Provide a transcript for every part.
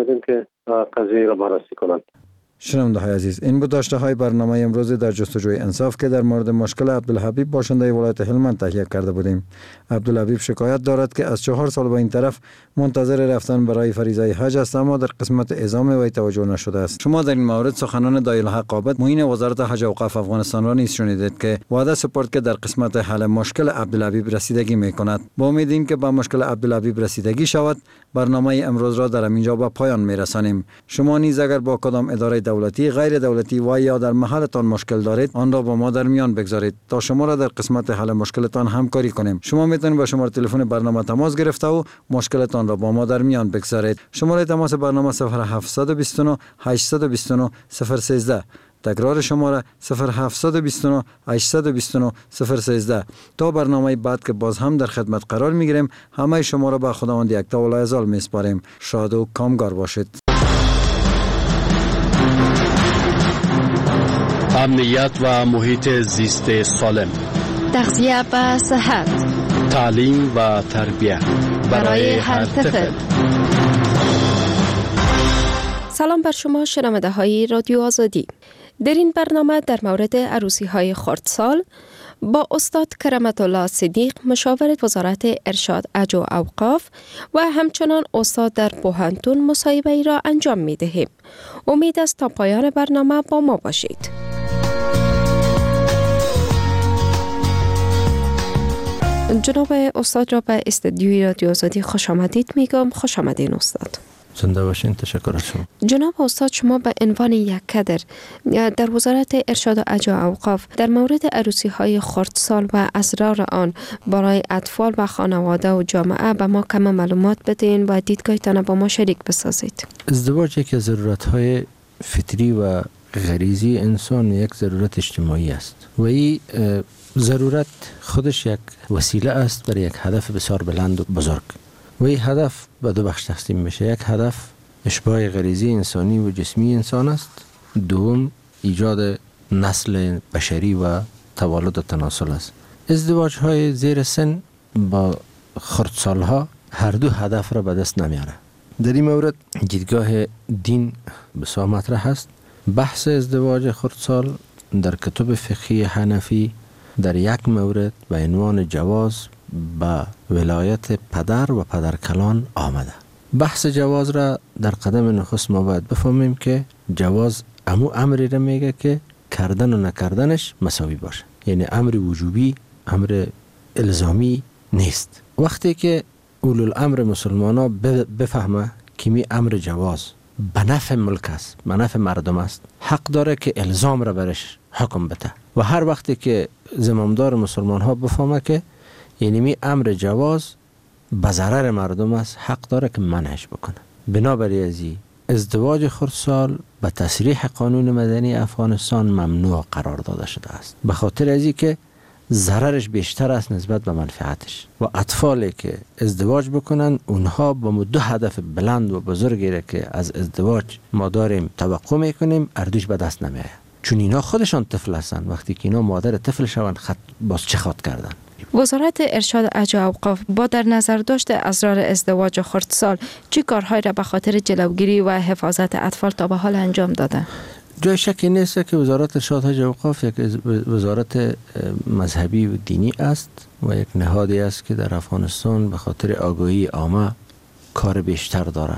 میدیم که قضیه را بررسی کنند. شنونده های عزیز، این بود داشته های برنامه امروز در جستجوی انصاف که در مورد مشکل عبدالحبیب باشنده ولایت هلمند تهیه کرده بودیم. عبدالحبیب شکایت دارد که از 4 سال به این طرف منتظر رفتن برای فریضه حج است، اما در قسمت اعزام وی توجه نشده است. شما در این مورد سخنان دایالحق عابد معین وزارت حج و اوقاف افغانستان را نیز شنیدید که وعده سپرد که در قسمت حل مشکل عبدالحبیب رسیدگی میکند. با امیدیم که به مشکل عبدالحبیب رسیدگی شود. برنامه امروز را در اینجا به پایان میرسانیم. شما نیز اگر با کدام اداره دولتی، غیر دولتی و یا در محلتان مشکل دارید، آن را با ما در میان بگذارید تا شما را در قسمت حل مشکلتان همکاری کنیم. شما میتونید با شماره تلفن برنامه تماس گرفته و مشکلتان را با ما در میان بگذارید. شماره تماس برنامه 0729 829 013. تکرار شماره 0729 829 013. تا برنامه بعد که باز هم در خدمت قرار میگیریم، همه شما را به خداوند یکتا و لایزال میسپاریم. شاد و کامگار باشید. امنیت و محیط زیست سالم، تغذیه و صحت، تعلیم و تربیت برای هر طفل. سلام بر شما شنونده های رادیو آزادی. در این برنامه در مورد عروسی های خردسال با استاد کرامت الله صدیق، مشاور وزارت ارشاد حج و اوقاف و همچنان استاد در پوهنتون مصاحبه ای را انجام می دهیم. امید است تا پایان برنامه با ما باشید. جناب استاد را به استودیوی رادیو آزادی خوش آمدید میگم. خوش آمدین استاد. زنده باشین. تشکر از شما. جناب استاد، شما به عنوان یک کادر در وزارت ارشاد و حج و اوقاف در مورد عروسی های خردسال و اسرار آن برای اطفال و خانواده و جامعه به ما کم معلومات بدین و دیدگاهتان با ما شریک بسازید. ازدواج یکی از ضرورت‌های فطری و غریزی انسان، یک ضرورت اجتماعی است و این ضرورت خودش یک وسیله است برای یک هدف بسیار بلند و بزرگ. و این هدف به دو بخش تقسیم میشه. یک هدف اشباع غریزی انسانی و جسمی انسان است. دوم ایجاد نسل بشری و توالد و تناسل است. ازدواج های زیر سن با خردسال ها هر دو هدف را به دست نمیاره. در این مورد دیدگاه دین بسیار مطرح است. بحث ازدواج خردسال در کتب فقهی حنفی در یک مورد به عنوان جواز به ولایت پدر و پدرکلان آمده. بحث جواز را در قدم نخست ما باید بفهمیم که جواز امری را میگه که کردن و نکردنش مساوی باشه، یعنی امر وجوبی، امر الزامی نیست. وقتی که اولوالامر مسلمان ها بفهمه که می امر جواز به نفع ملک است، به نفع مردم است، حق داره که الزام را برش حکم بده. و هر وقتی که زمامدار مسلمان ها بفهمه که یعنی می امر جواز به ضرر مردم است، حق داره که منعش بکنه. بنابراین ازی ازدواج خردسال به تصریح قانون مدنی افغانستان ممنوع قرار داده شده است، به خاطر ازی که ضررش بیشتر است نسبت به منفعتش. و اطفالی که ازدواج بکنن اونها با دو هدف بلند و بزرگی را که از ازدواج ما داریم توقع میکنیم اردوش به دست نمیآید، چون اینا خودشان طفل هستند. وقتی که اینا مادر طفل شوند باز چه خود کردن. وزارت ارشاد حج و اوقاف با در نظر داشته اسرار ازدواج خردسال چه کارهایی را به خاطر جلوگیری و حفاظت اطفال تا به حال انجام داده؟ جای شکی نیست که وزارت ارشاد حج و اوقاف یک وزارت مذهبی و دینی است و یک نهادی است که در افغانستان به خاطر آگاهی عامه کار بیشتر داره.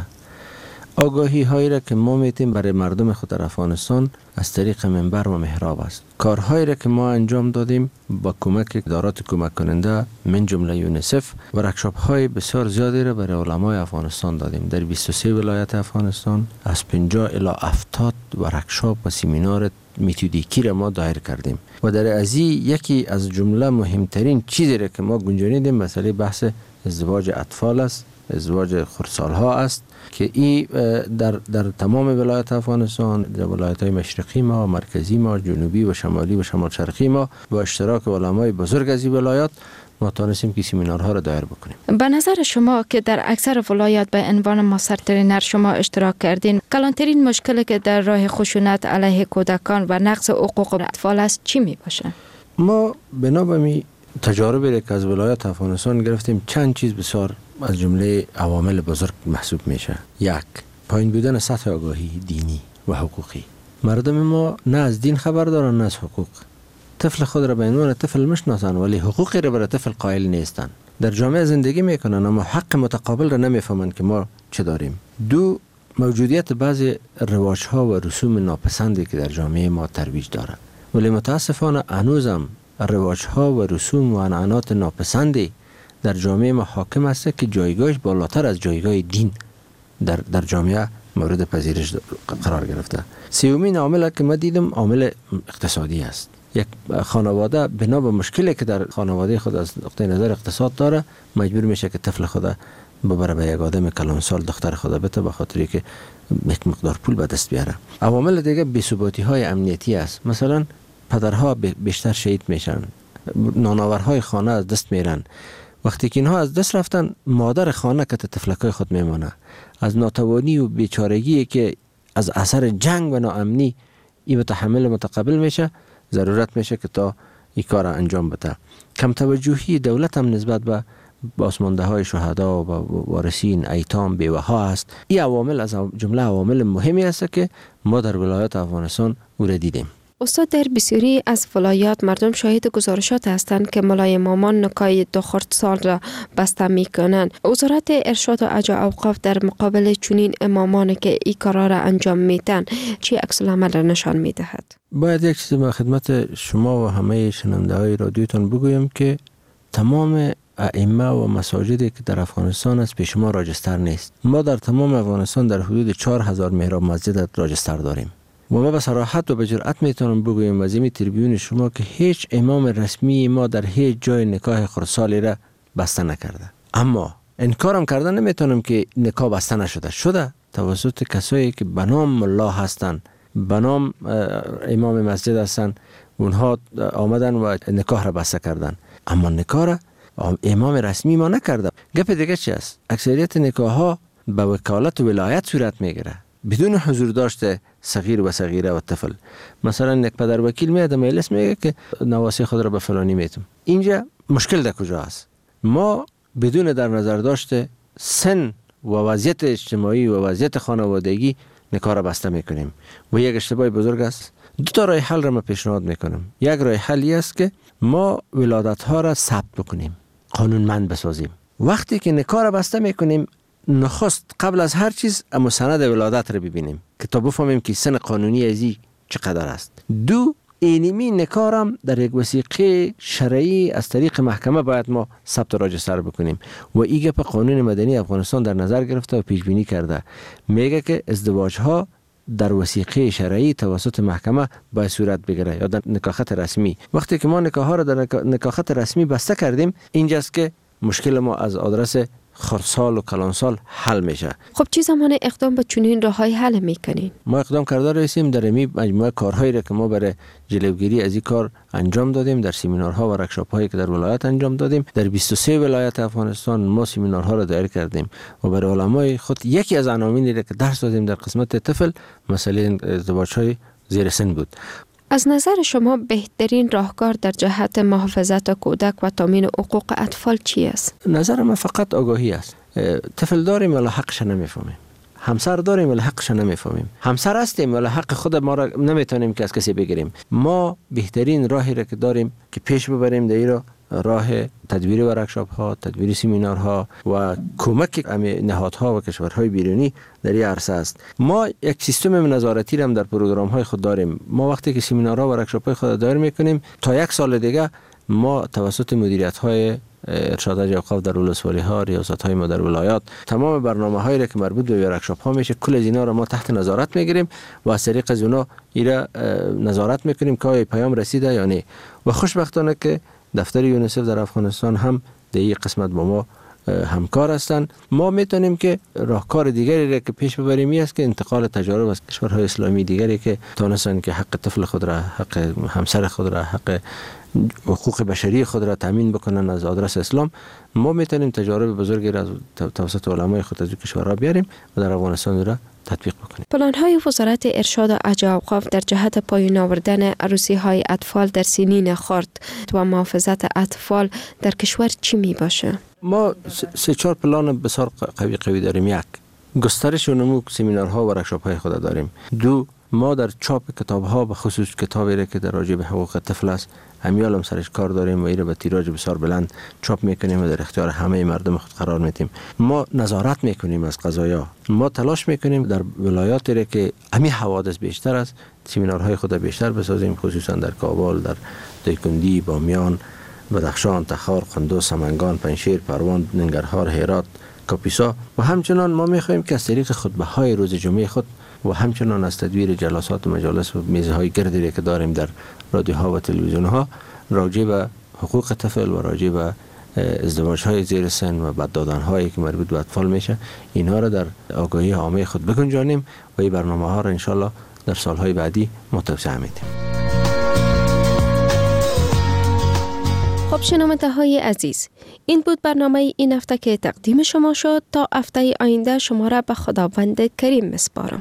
آگاهی هایی را که ما میتیم برای مردم خود در افغانستان از طریق منبر و محراب است. کارهایی را که ما انجام دادیم با کمک ادارات کمک کننده من جمله یونیسف و ورکشاپ های بسیار زیادی را برای علمای افغانستان دادیم. در 23 ولایت افغانستان از 50 الی 70 ورکشاپ و سمینار متدیکی را ما دایر کردیم و در ازی یکی از جمله مهمترین چیزی را که ما گنجانیدیم مسئله بحث ازدواج اطفال است، ازدواج خردسال ها است که این در تمام ولایت افغانستان، در ولایت های مشرقی ما، مرکزی ما، جنوبی و شمالی و شمال شرقی ما با اشتراک علمای بزرگ از این ولایات ما تانستیم که سمینارها را دایر بکنیم. به نظر شما که در اکثر ولایات به عنوان ماستر ترینر شما اشتراک کردین، کلانترین مشکلی که در راه خشونت علیه کودکان و نقض حقوق اطفال است چی می باشه؟ ما بنا به تجاربی که از ولایت افغانستان گرفتیم چند چیز بسیار از جمله عوامل بزرگ محسوب میشه. یک، پایین بودن سطح آگاهی دینی و حقوقی. مردم ما نه از دین خبر دارن نه از حقوق. طفل خود را به عنوان طفل میشناسن ولی حقوقی را برای طفل قائل نیستن. در جامعه زندگی میکنن اما حق متقابل را نمیفهمن که ما چه داریم. دو، موجودیت بعضی رواج‌ها و رسوم ناپسندی که در جامعه ما ترویج دارد. ولی متاسفانه هنوزم رواج‌ها و رسوم و عنعنات ناپسندی در جامعه ما حاکم است که جایگاهش بالاتر از جایگاه دین در جامعه مورد پذیرش قرار گرفته. سومین عامل که ما دیدم عامل اقتصادی است. یک خانواده بنا به مشکلی که در خانواده خود از نقطه نظر اقتصاد داره مجبور میشه که طفل خود ببره به یک آدم کلانسال دختر خود بده به خاطری که یک مقدار پول به دست بیاره. عوامل دیگه بی‌ثباتی های امنیتی است. مثلا پدرها بیشتر شهید میشن، نانآورهای خانه از دست میرن. وقتی که اینها از دست رفتن مادر خانه که طفلکای خود میمونه. از ناتوانی و بیچارگی که از اثر جنگ و ناامنی این متحمل متقبل میشه، ضرورت میشه که تا این کار انجام بده. کم توجهی دولت هم نسبت به بازمانده های شهدا و وارثین ایتام بیوه ها است. این عوامل از جمله عوامل مهمی است که ما در ولایت افغانستان او را دیدیم. استاد، در بسیاری از ولایات مردم شاهد گزارشات هستند که ملای امامان نکای 2 خردسال را بسته می کنند. وزارت ارشاد و اوقاف در مقابل چنین امامان که این کارا را انجام میدن چی عکس العمل را نشان میدهد؟ باید یک چیز به خدمت شما و همه شنونده های رادیوتان بگویم که تمام ائمه و مساجدی که در افغانستان است پیش ما راجستر نیست. ما در تمام افغانستان در حدود 4000 محراب مسجد راجستر داریم. و ما به صراحت و به جرأت میتونم بگویم از این تریبیون شما که هیچ امام رسمی ما در هیچ جای نکاح خردسالی را بسته نکرده. اما انکارم کردن نمیتونم که نکاح بسته نشده. شده توسط کسایی که به نام ملا هستند، به نام امام مسجد هستند، اونها آمدن و نکاح را بسته کردن. اما نکاح را امام رسمی ما نکرده. گپ دیگه چی است؟ اکثریت نکاح ها به وکالت و ولایت صورت میگیره بدون حضور داشته صغیر و صغیره و طفل. مثلا یک پدر وکیل میاد مجلس میگه که نواسی خود را به فلانی میتم. اینجا مشکل در کجا است؟ ما بدون در نظر داشته سن و وضعیت اجتماعی و وضعیت خانوادگی نکاح را بسته میکنیم و یک اشتباه بزرگ است. 2 راه حل را ما پیشنهاد میکنم. یک راه حلی است که ما ولادت ها را ثبت بکنیم، قانونمند بسازیم. وقتی که نکاح را بسته میکنیم نخست قبل از هر چیز مستند ولادت را ببینیم که تا بفهمیم که سن قانونی ازی چقدر است. 2 اینمی نکاح هم در یک وثیقه شرعی از طریق محکمه باید ما ثبت راجستر بکنیم و این گپ قانون مدنی افغانستان در نظر گرفته و پیش بینی کرده. میگه که ازدواج ها در وثیقه شرعی توسط محکمه باید صورت بگیره یا در نکاحت رسمی. وقتی که ما نکاح ها را در نکاحت رسمی بسته کردیم اینجاست که مشکل ما از آدرس خردسال و کلانسال حل میشه. خب چه زمان اقدام به چنین راههای حل میکنین؟ ما اقدام کرده رسیم در این مجموعه کارهایی را که ما برای جلوگیری از این کار انجام دادیم، در سمینارها و ورکشاپ هایی که در ولایت انجام دادیم. در 23 ولایت افغانستان ما سمینارها را دایر کردیم و برای علمای خود یکی از عناوینی را که درس دادیم در قسمت طفل مسئله ازدواج های زیر سن بود. از نظر شما بهترین راهکار در جهت محافظت کودک و تامین حقوق اطفال چی است؟ نظر من فقط آگاهی است. طفل داریم ولی حقش نمیفهمیم. همسر داریم ولی حقش نمیفهمیم. همسر هستیم ولی حق خود ما را نمیتونیم که از کسی بگیریم. ما بهترین راهی را که داریم که پیش ببریم در این راه تدویر ورکشاپ ها، تدویر سمینارها و کمک نهادها و کشورهای بیرونی در این عرصه است. ما یک سیستم نظارتی هم در پروگرام های خود داریم. ما وقتی که سمینارها و ورکشاپ های خود دایر میکنیم تا 1 سال دیگه ما توسط مدیریت های ارشاد اوقاف در ولسوالی ها، ریاست های ما در ولایات تمام برنامه هایی را که مربوط به ورکشاپ ها میشه کل از اینا را ما تحت نظارت میگیریم و از طریق از اونا ایرا نظارت میکنیم که آیا پیام رسیده یا نه. و خوشبختانه که دفتر یونیسف در افغانستان هم در این قسمت با ما همکار هستند. ما میتونیم که راهکار دیگری را که پیش ببریم است که انتقال تجارب از کشورهای اسلامی دیگری که تونستن که حق طفل خود را، حق همسر خود را، حق حقوق بشری خود را تامین بکنن از آدرس اسلام. ما میتونیم تجارب بزرگی را توسط علمای خود از کشورها بیاریم و در افغانستان را تطبیق بکنیم. پلان‌های وزارت ارشاد و اوقاف در جهت پایان آوردن عروسی‌های اطفال در سنین خرد و محافظت اطفال در کشور چی می باشه؟ ما 3-4 پلان بسیار قوی داریم. یک، گسترش و نمو سمینارها و ورکشاپ‌های خود داریم. دو، ما در چاپ کتاب‌ها به خصوص کتابی را که در راجع به حقوق طفل است همیال هم سرش کار داریم و ایره به تیراژ بسیار بلند چاپ میکنیم و در اختیار همه مردم خود قرار میدیم. ما نظارت میکنیم از قضایا، ما تلاش میکنیم در ولایاتی را که همین حوادث بیشتر است سمینارهای خود بیشتر بسازیم، خصوصا در کابل، در دایکنډی، بامیان، بدخشان، تخار، قندوز، سمنگان، پنجشیر، پروان، ننگرهار، هرات، کاپیسا و همچنان ما میخواهیم که از طریق خطبه‌های روز جمعه خود و همچنان از تدویر جلسات و مجالس و میزهای گردی که داریم در رادیوها و تلویزیونها راجع به حقوق طفل و راجع به ازدواج‌های زیر سن و بددادن‌هایی که مربوط به اطفال میشه اینها را در آگاهی عامه خود بگنجانیم و این برنامه‌ها را انشالله در سالهای بعدی توسعه میدیم. خب شنونده‌های عزیز، این بود برنامه این هفته که تقدیم شما شد. تا هفته آینده شما را به خداوند کریم میسپارم.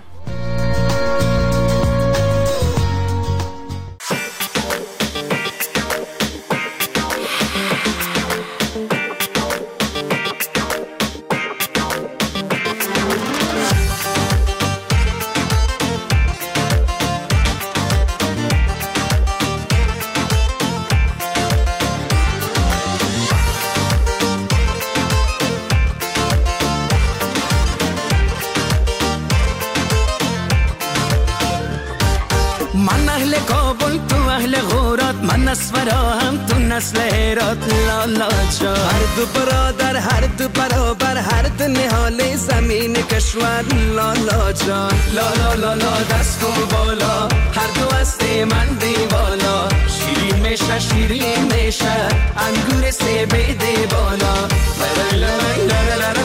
هم تو نسل هرات لالا جان، هر دو برادر هر دو برابر هر دو نهال زمین کشور لالا جان، لالا لالا دست کو بالا هر دو است من دیوالا، شیرین میشه شیرین میشه انگور سه بیده بالا، لا لا لا لا لا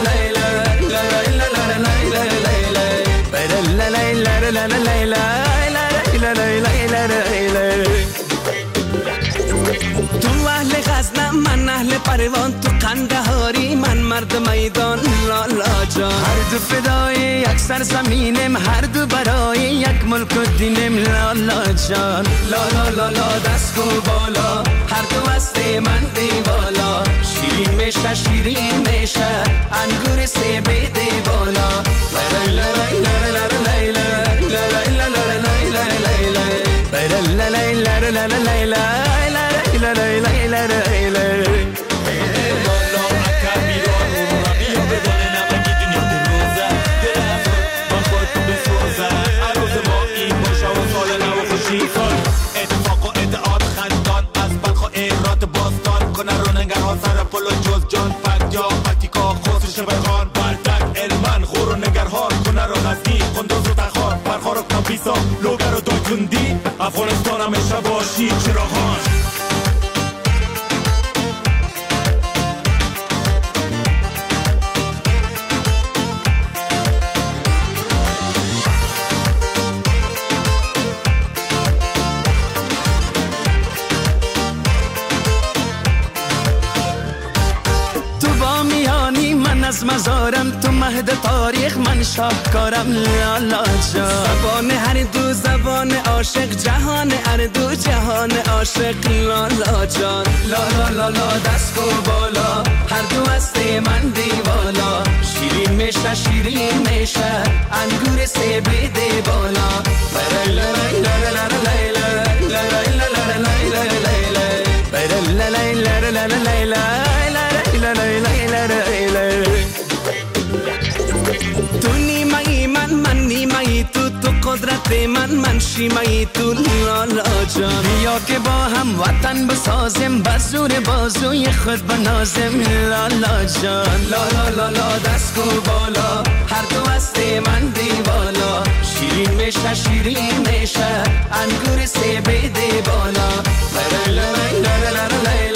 تو اهل غزنم من اهل پروان، تو قندهاری من مرد میدان لالا جان، هر دو فدای یک سرزمینم هر دو برای یک ملک و دینم لالا جان، لالا لالا دست کو بالا هر دو است من دیوالا، شیرین میشه شیرین میشه انگور سه بیده بالا، لا لا لا لا لوگر و دایکنډی افغانستان همیشه باشی چراغان. از مزارم تو مهد تاریخ من شاهکارم لالا جان، زبان هر دو زبان عاشق جهان هر دو جهان عاشق لالا جان، لالا لالا دست کو بالا هر دو است من دیوالا، شیرین میشه شیرین میشه انگور سه بیده بالا، لا لا لا لا قدرت من شیمایی تو لالا جان، بیا که با هم وطن بسازیم بزور بازوی خود بنازیم لالا جان، لالا لالا دست کو بالا هر دو است من دیوالا، شیرین میشه شیرین میشه انگور سه بیده بالا، لا لا لا لا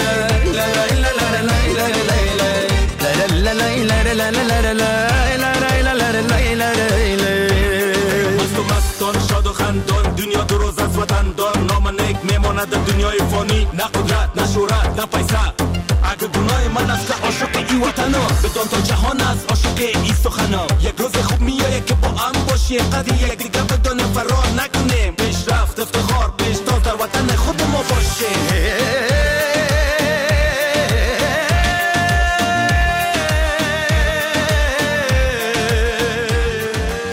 دنیا دو روز از وطن دار نام نیک میماند در دنیای فانی، نه قدرت نه شهرت نه پیسه، اگه گناه من است که عاشق ای وطنا بدان تا جهان است عاشق ای سخنا، یک روز خوب میایه که با هم باشی قدر یک دیگه بدان فرار